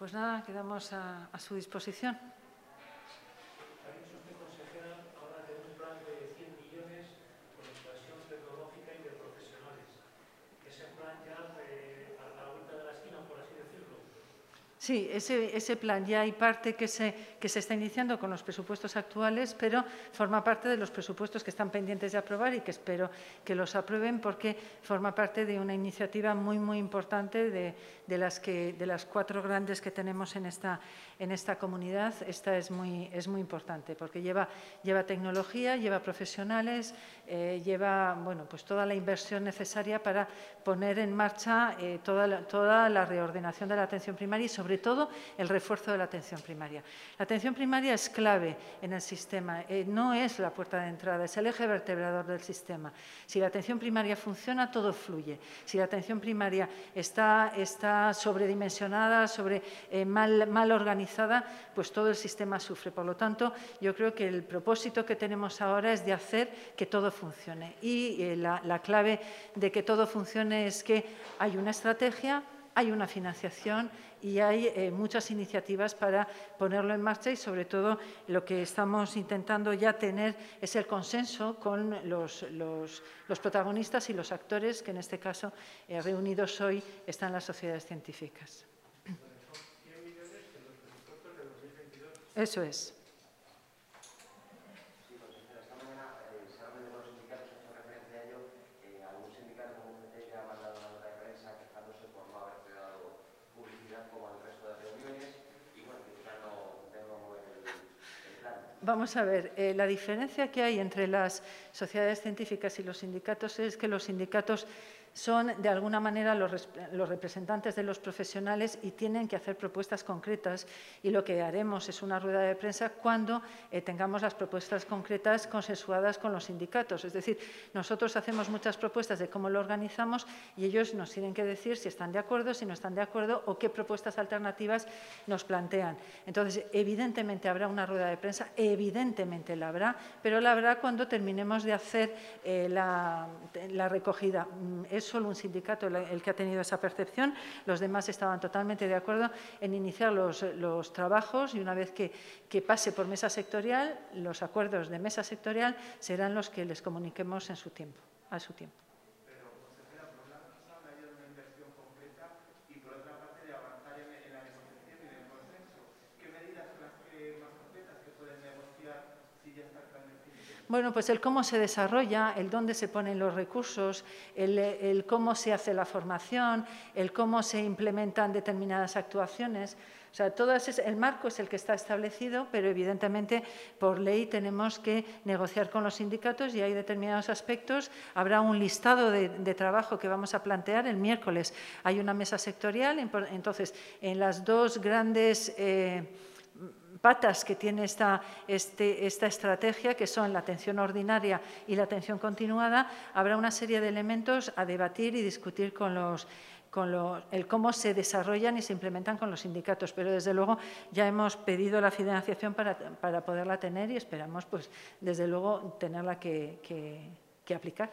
Pues nada, quedamos a su disposición. Ha dicho usted, consejera, ahora de un plan de 100 millones con inversión tecnológica y de profesionales. ¿Ese plan ya a la vuelta de la esquina, por así decirlo? Sí, ese plan ya hay parte que se está iniciando con los presupuestos actuales, pero forma parte de los presupuestos que están pendientes de aprobar y que espero que los aprueben porque forma parte de una iniciativa muy, muy importante de las 4 grandes que tenemos en esta comunidad. Esta es muy importante porque lleva tecnología, lleva profesionales, lleva pues toda la inversión necesaria para poner en marcha toda la reordenación de la atención primaria y sobre todo el refuerzo de la atención primaria. La atención primaria es clave en el sistema, no es la puerta de entrada, es el eje vertebrador del sistema. Si la atención primaria funciona, todo fluye. Si la atención primaria está sobredimensionada, mal organizada, pues todo el sistema sufre. Por lo tanto, yo creo que el propósito que tenemos ahora es de hacer que todo funcione. Y la clave de que todo funcione es que hay una estrategia, hay una financiación y hay muchas iniciativas para ponerlo en marcha y, sobre todo, lo que estamos intentando ya tener es el consenso con los protagonistas y los actores que, en este caso, reunidos hoy, están las sociedades científicas. Son 100 millones en los presupuestos de 2022. Eso es. Vamos a ver, la diferencia que hay entre las sociedades científicas y los sindicatos es que los sindicatos son, de alguna manera, los representantes de los profesionales y tienen que hacer propuestas concretas. Y lo que haremos es una rueda de prensa cuando tengamos las propuestas concretas consensuadas con los sindicatos. Es decir, nosotros hacemos muchas propuestas de cómo lo organizamos y ellos nos tienen que decir si están de acuerdo, si no están de acuerdo o qué propuestas alternativas nos plantean. Entonces, evidentemente habrá una rueda de prensa, evidentemente la habrá, pero la habrá cuando terminemos de hacer la recogida. Es solo un sindicato el que ha tenido esa percepción, los demás estaban totalmente de acuerdo en iniciar los trabajos y una vez que pase por mesa sectorial, los acuerdos de mesa sectorial serán los que les comuniquemos a su tiempo. Pero, consejera, por una cosa me ha ido una inversión completa y por otra parte de avanzar en la negociación y en el consenso. ¿Qué medidas son las más concretas que pueden negociar si ya está claro? Bueno, pues el cómo se desarrolla, el dónde se ponen los recursos, el cómo se hace la formación, el cómo se implementan determinadas actuaciones. O sea, el marco es el que está establecido, pero evidentemente por ley tenemos que negociar con los sindicatos y hay determinados aspectos. Habrá un listado de trabajo que vamos a plantear. El miércoles hay una mesa sectorial, entonces en las 2 grandes patas que tiene esta estrategia, que son la atención ordinaria y la atención continuada, habrá una serie de elementos a debatir y discutir el cómo se desarrollan y se implementan con los sindicatos. Pero, desde luego, ya hemos pedido la financiación para poderla tener y esperamos, pues, desde luego, tenerla que aplicar.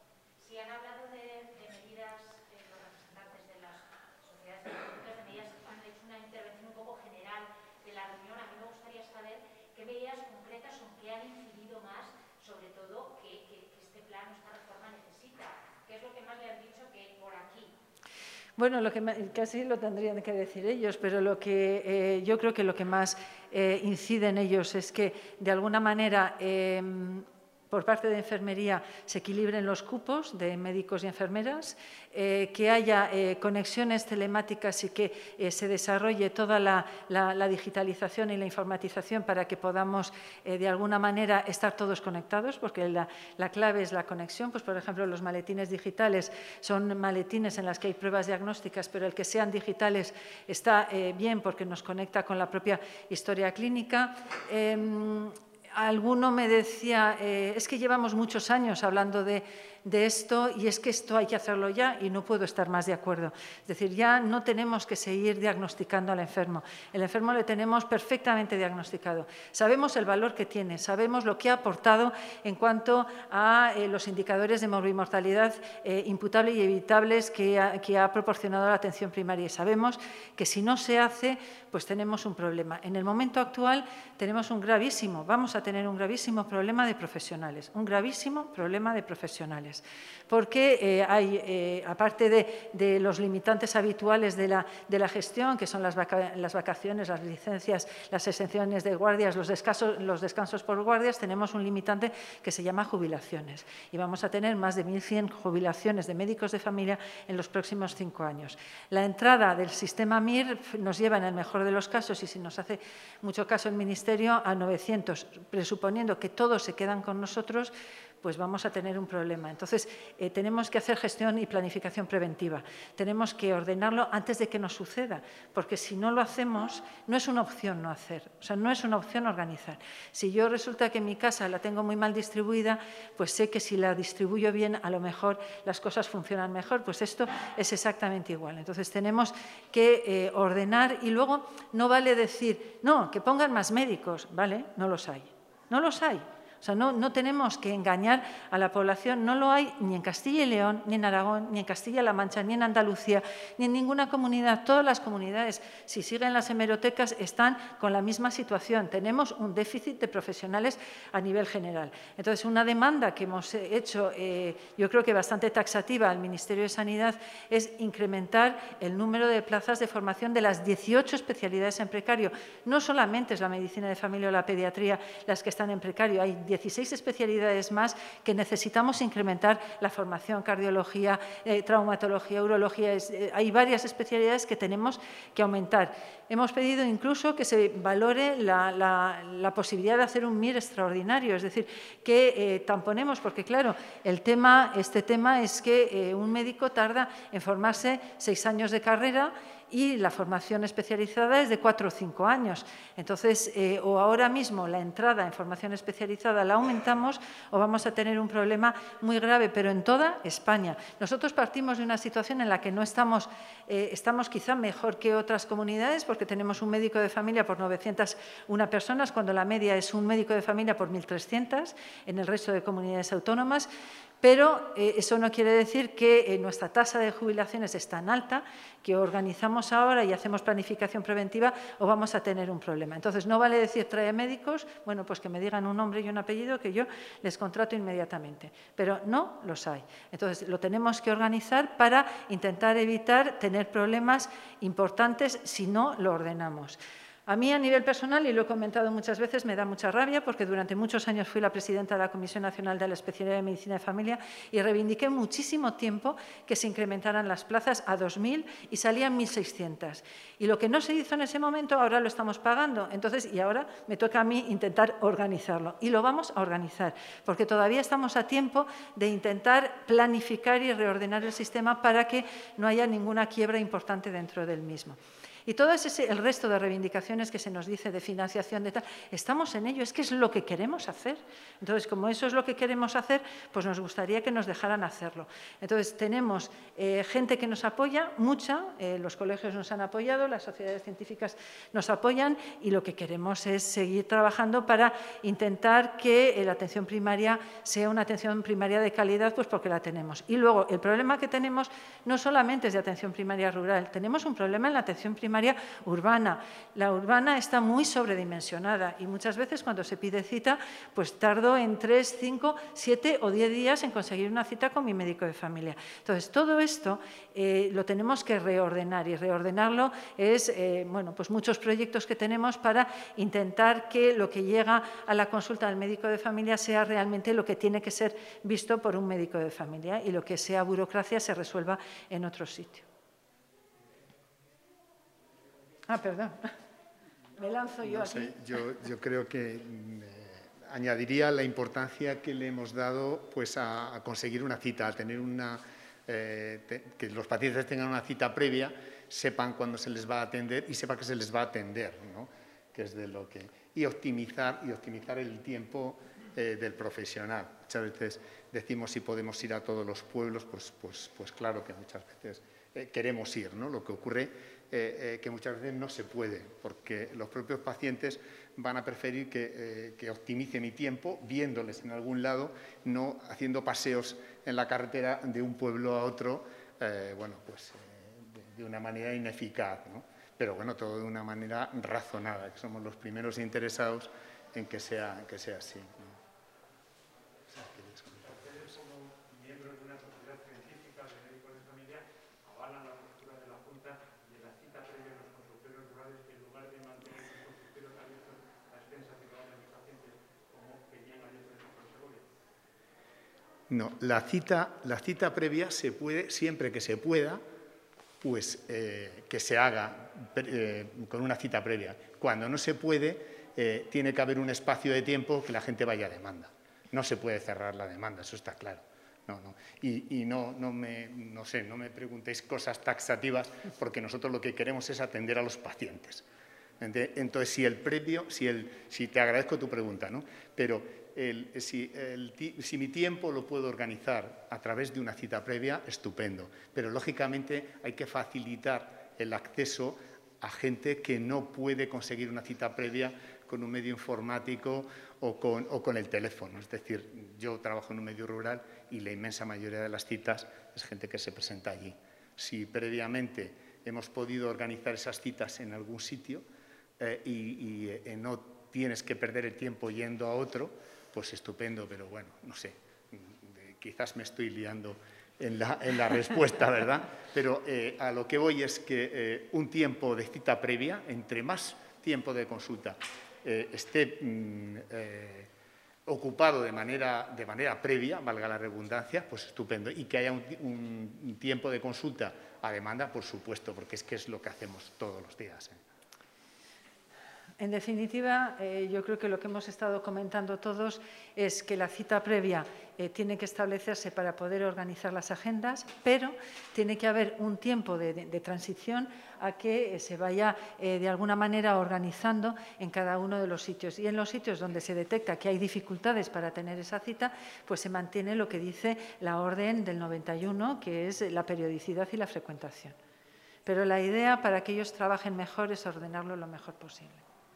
Bueno, casi lo tendrían que decir ellos, pero yo creo que lo que más incide en ellos es que, de alguna manera, por parte de enfermería se equilibren los cupos de médicos y enfermeras, que haya conexiones telemáticas y que se desarrolle toda la digitalización y la informatización para que podamos, de alguna manera, estar todos conectados, porque la clave es la conexión. Pues, por ejemplo, los maletines digitales son maletines en los que hay pruebas diagnósticas, pero el que sean digitales está bien porque nos conecta con la propia historia clínica. Alguno me decía, es que llevamos muchos años hablando de esto y es que esto hay que hacerlo ya y no puedo estar más de acuerdo. Es decir, ya no tenemos que seguir diagnosticando al enfermo. El enfermo le tenemos perfectamente diagnosticado. Sabemos el valor que tiene, sabemos lo que ha aportado en cuanto a los indicadores de morbimortalidad imputable y evitables que ha proporcionado la atención primaria. Y sabemos que si no se hace, pues tenemos un problema. En el momento actual tenemos vamos a tener un gravísimo problema de profesionales, porque hay, aparte de los limitantes habituales de la gestión, que son las vacaciones, las licencias, las exenciones de guardias, los descansos por guardias, tenemos un limitante que se llama jubilaciones. Y vamos a tener más de 1.100 jubilaciones de médicos de familia en los próximos 5 años. La entrada del sistema MIR nos lleva, en el mejor de los casos, y si nos hace mucho caso el Ministerio, a 900, presuponiendo que todos se quedan con nosotros, pues vamos a tener un problema. Entonces, tenemos que hacer gestión y planificación preventiva. Tenemos que ordenarlo antes de que nos suceda, porque si no lo hacemos, no es una opción no hacer, o sea, no es una opción organizar. Si yo resulta que mi casa la tengo muy mal distribuida, pues sé que si la distribuyo bien, a lo mejor las cosas funcionan mejor. Pues esto es exactamente igual. Entonces, tenemos que ordenar y luego no vale decir, no, que pongan más médicos, ¿vale? No los hay. No los hay. O sea, no tenemos que engañar a la población, no lo hay ni en Castilla y León, ni en Aragón, ni en Castilla-La Mancha, ni en Andalucía, ni en ninguna comunidad. Todas las comunidades, si siguen las hemerotecas, están con la misma situación. Tenemos un déficit de profesionales a nivel general. Entonces, una demanda que hemos hecho, yo creo que bastante taxativa al Ministerio de Sanidad, es incrementar el número de plazas de formación de las 18 especialidades en precario. No solamente es la medicina de familia o la pediatría las que están en precario, hay 16 especialidades más que necesitamos incrementar la formación, cardiología, traumatología, urología. Hay varias especialidades que tenemos que aumentar. Hemos pedido incluso que se valore la posibilidad de hacer un MIR extraordinario, es decir, que tamponemos, porque claro, este tema es que un médico tarda en formarse 6 años de carrera y la formación especializada es de 4 o 5 años. Entonces, o ahora mismo la entrada en formación especializada la aumentamos o vamos a tener un problema muy grave, pero en toda España. Nosotros partimos de una situación en la que no estamos quizá mejor que otras comunidades, porque tenemos un médico de familia por 901 personas, cuando la media es un médico de familia por 1.300 en el resto de comunidades autónomas. Pero eso no quiere decir que nuestra tasa de jubilaciones es tan alta que organizamos ahora y hacemos planificación preventiva o vamos a tener un problema. Entonces, no vale decir trae médicos, bueno, pues que me digan un nombre y un apellido que yo les contrato inmediatamente. Pero no los hay. Entonces, lo tenemos que organizar para intentar evitar tener problemas importantes si no lo ordenamos. A mí, a nivel personal, y lo he comentado muchas veces, me da mucha rabia porque durante muchos años fui la presidenta de la Comisión Nacional de la Especialidad de Medicina de Familia y reivindiqué muchísimo tiempo que se incrementaran las plazas a 2.000 y salían 1.600. Y lo que no se hizo en ese momento, ahora lo estamos pagando. Entonces, y ahora me toca a mí intentar organizarlo. Y lo vamos a organizar, porque todavía estamos a tiempo de intentar planificar y reordenar el sistema para que no haya ninguna quiebra importante dentro del mismo. Y todo el resto de reivindicaciones que se nos dice de financiación, de tal, estamos en ello, es que es lo que queremos hacer. Entonces, como eso es lo que queremos hacer, pues nos gustaría que nos dejaran hacerlo. Entonces, tenemos gente que nos apoya, mucha, los colegios nos han apoyado, las sociedades científicas nos apoyan y lo que queremos es seguir trabajando para intentar que la atención primaria sea una atención primaria de calidad, pues porque la tenemos. Y luego, el problema que tenemos no solamente es de atención primaria rural, tenemos un problema en la atención primaria urbana. La urbana está muy sobredimensionada y muchas veces cuando se pide cita, pues tardo en 3, 5, 7 o 10 días en conseguir una cita con mi médico de familia. Entonces, todo esto lo tenemos que reordenar y reordenarlo es, bueno, pues muchos proyectos que tenemos para intentar que lo que llega a la consulta del médico de familia sea realmente lo que tiene que ser visto por un médico de familia y lo que sea burocracia se resuelva en otro sitio. Perdón. Me lanzo yo aquí. Sé, yo creo que añadiría la importancia que le hemos dado pues, a conseguir una cita, a tener que los pacientes tengan una cita previa, sepan cuándo se les va a atender y sepan que se les va a atender, ¿no? que es de lo que... Y optimizar el tiempo del profesional. Muchas veces decimos si podemos ir a todos los pueblos, pues claro que muchas veces queremos ir, ¿no? Lo que ocurre que muchas veces no se puede, porque los propios pacientes van a preferir que optimice mi tiempo viéndoles en algún lado, no haciendo paseos en la carretera de un pueblo a otro, de una manera ineficaz, ¿no? Pero bueno, todo de una manera razonada, que somos los primeros interesados en que sea así, ¿no? Ustedes, como miembros de una sociedad científica de médicos de familia, avalan la postura de la Junta de la cita previa en los consultorios rurales en lugar de mantener los consultorios abiertos a expensas de cada uno de los pacientes, como tenían abiertos en San Segovia. No, la cita previa se puede, siempre que se pueda, pues que se haga con una cita previa. Cuando no se puede, tiene que haber un espacio de tiempo que la gente vaya a demanda. No se puede cerrar la demanda, eso está claro. Y no me preguntéis cosas taxativas, porque nosotros lo que queremos es atender a los pacientes. Entonces, si te agradezco tu pregunta, ¿no? Pero si mi tiempo lo puedo organizar a través de una cita previa, estupendo. Pero, lógicamente, hay que facilitar el acceso a gente que no puede conseguir una cita previa con un medio informático o con el teléfono. Es decir, yo trabajo en un medio rural y la inmensa mayoría de las citas es gente que se presenta allí. Si previamente hemos podido organizar esas citas en algún sitio y no tienes que perder el tiempo yendo a otro, pues estupendo, pero bueno, no sé, quizás me estoy liando en la respuesta, ¿verdad? Pero a lo que voy es que un tiempo de cita previa, entre más tiempo de consulta esté ocupado de manera previa, valga la redundancia, pues estupendo. Y que haya un tiempo de consulta a demanda, por supuesto, porque es que es lo que hacemos todos los días. En definitiva, yo creo que lo que hemos estado comentando todos es que la cita previa tiene que establecerse para poder organizar las agendas, pero tiene que haber un tiempo de transición a que se vaya de alguna manera organizando en cada uno de los sitios. Y en los sitios donde se detecta que hay dificultades para tener esa cita, pues se mantiene lo que dice la orden del 91, que es la periodicidad y la frecuentación. Pero la idea para que ellos trabajen mejor es ordenarlo lo mejor posible.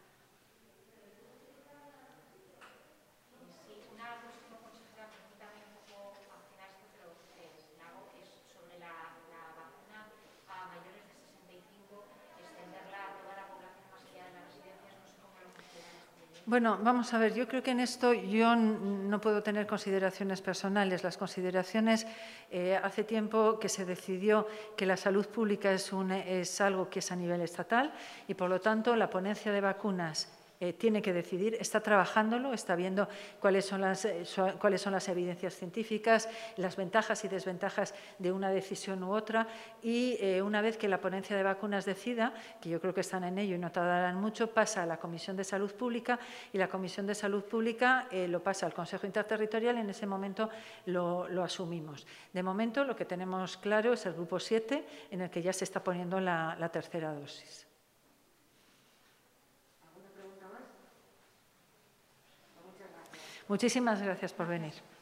Bueno, vamos a ver, yo creo que en esto yo no puedo tener consideraciones personales. Las consideraciones, hace tiempo que se decidió que la salud pública es algo que es a nivel estatal y, por lo tanto, la ponencia de vacunas tiene que decidir, está trabajándolo, está viendo cuáles son las evidencias científicas, las ventajas y desventajas de una decisión u otra y una vez que la ponencia de vacunas decida, que yo creo que están en ello y no tardarán mucho, pasa a la Comisión de Salud Pública y la Comisión de Salud Pública lo pasa al Consejo Interterritorial y en ese momento lo asumimos. De momento lo que tenemos claro es el grupo 7 en el que ya se está poniendo la tercera dosis. Muchísimas gracias por venir.